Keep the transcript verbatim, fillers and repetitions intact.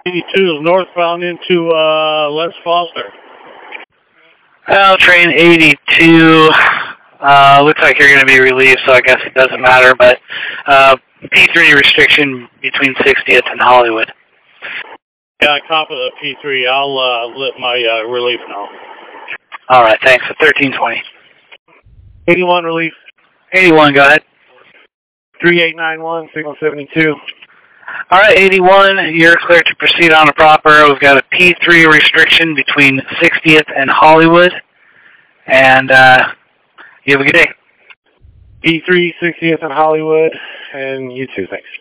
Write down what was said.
eighty-two is northbound into uh, Les Foster. Well, train eighty-two, uh, looks like you're going to be relieved, so I guess it doesn't matter, but uh, P three restriction between sixtieth and Hollywood. Yeah, I copy the P three. I'll uh, let my uh, relief know. All right, thanks. thirteen twenty. eighty-one relief. eighty-one, go ahead. three eight nine one, signal seventy-two. All right, eighty-one, you're clear to proceed on a proper. We've got a P three restriction between sixtieth and Hollywood, and uh, you have a good day. P three, sixtieth and Hollywood, and you too, thanks.